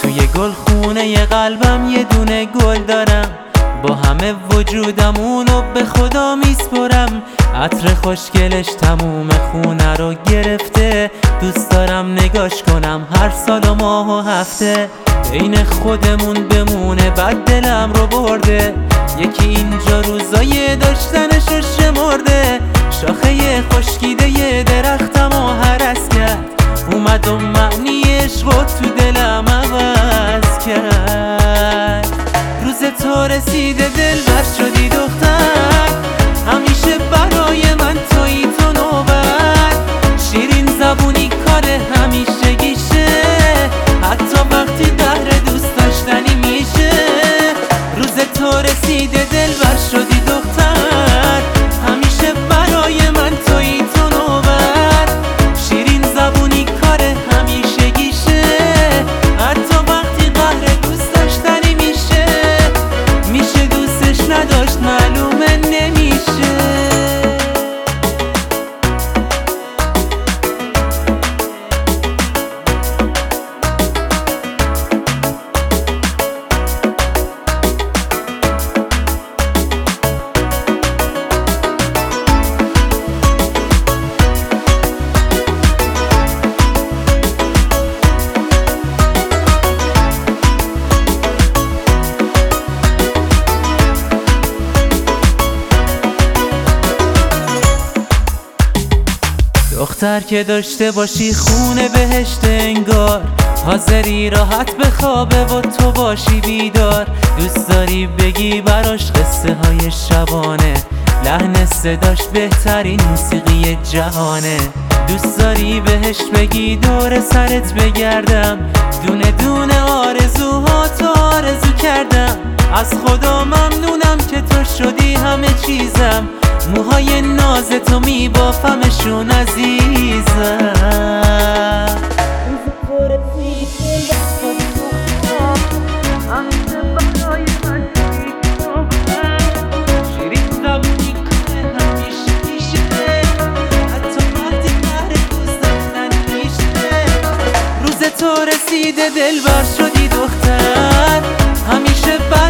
توی گلخونه قلبم یه دونه گل دارم، با همه وجودم اونو به خدا میسپرم. عطر خوشگلش تموم خونه رو گرفته، دوست دارم نگاش کنم هر سال و ماه و هفته. بین خودمون بمونه بد دلم رو برده، یکی اینجا روزای داشتنش رو شمرده. شاخه خشکیده ی درختم و هرس کرد، اومد و معنی عشق تو دلم عوض کرد. روز تو رسیده دلبر شدی دختر، همیشه برای من تویی تو نوبت. شیرین زبونی کار همیشگیشه، حتی وقتی قهر دوست داشتنی میشه. روز تو رسیده دلبر شدی دختر، همیشه برای من تویی تو نوبت. شیرین زبونی کار همیشگیشه، حتی وقتی قهر دوست داشتنی میشه. میشه دوستش نداشت معلومه نمیشه. دختر که داشته باشی خونه بهشت انگار، حاضری راحت بخوابه و تو باشی بیدار. دوست داری بگی براش قصه های شبانه، لحن صداش بهترین موسیقی جهانه. دوست داری بهش بگی دور سرت بگردم، دونه دونه آرزوها تو آرزو کردم. از خدا ممنونم که تو شدی همه چیزم، موهای ناز تو میبافمشون عزیزم. شیرین زبونی که همیشه میشه، حتی وقتی قهر دوست داشتن میشه. روز تو رسیده دلبر شدی دختر، همیشه